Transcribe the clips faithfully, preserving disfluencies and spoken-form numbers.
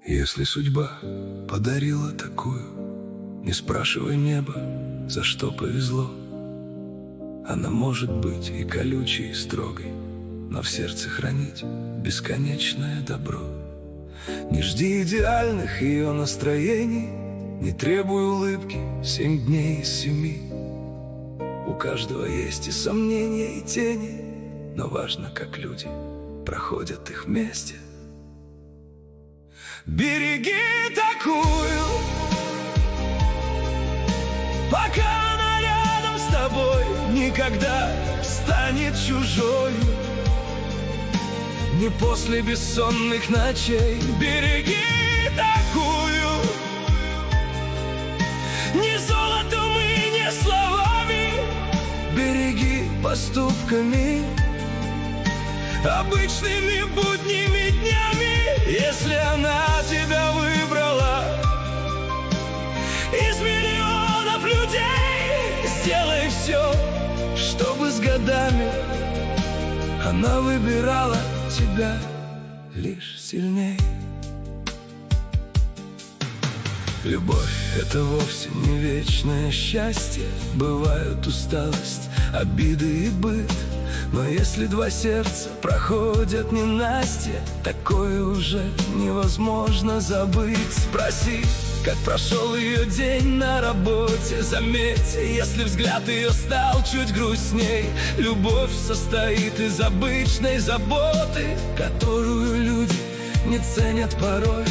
Если судьба подарила такую, не спрашивай небо, за что повезло. Она может быть и колючей, и строгой, но в сердце хранить бесконечное добро. Не жди идеальных ее настроений, не требуй улыбки семь дней из семи. У каждого есть и сомнения, и тени, но важно, как люди проходят их вместе. Береги такую, пока она рядом с тобой, никогда станет чужой. Не после бессонных ночей. Береги такую, не золотом и не словами, береги поступками, обычными будними днями. Если она тебя выбрала из миллионов людей, сделай все, чтобы с годами она выбирала тебя лишь сильней. Любовь — это вовсе не вечное счастье. Бывают усталость, обиды и быт. Но если два сердца проходят ненастье, такое уже невозможно забыть. Спроси, как прошел ее день на работе. Заметь, если взгляд ее стал чуть грустней. Любовь состоит из обычной заботы, которую люди не ценят порой.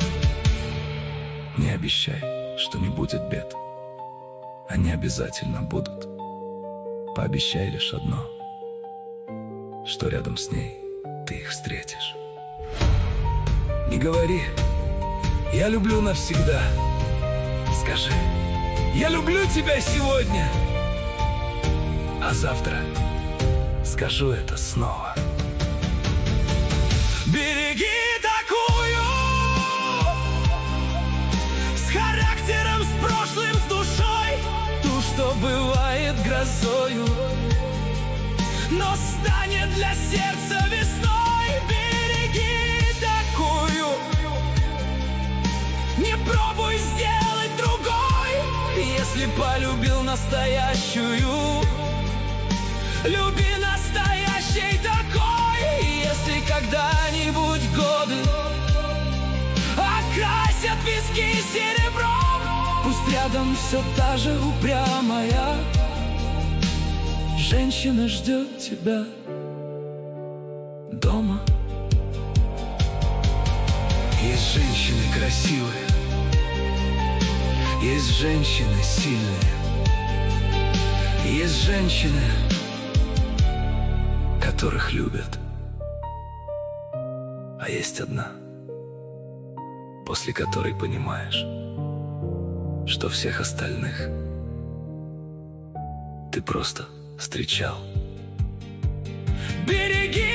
Не обещай, что не будет бед. Они обязательно будут. Пообещай лишь одно, что рядом с ней ты их встретишь. Не говори «я люблю навсегда». Скажи «я люблю тебя сегодня», а завтра скажу это снова. Береги такую, с характером, с прошлым, с душой, ту, что бывает грозою, но станет для сердца весной. Береги такую, не пробуй сделать другой. Если полюбил настоящую, люби настоящей такой. Если когда-нибудь годы окрасят виски серебром, пусть рядом все та же упрямая женщина ждет тебя дома. Есть женщины красивые, есть женщины сильные, есть женщины, которых любят. А есть одна, после которой понимаешь, что всех остальных ты просто встречал. Береги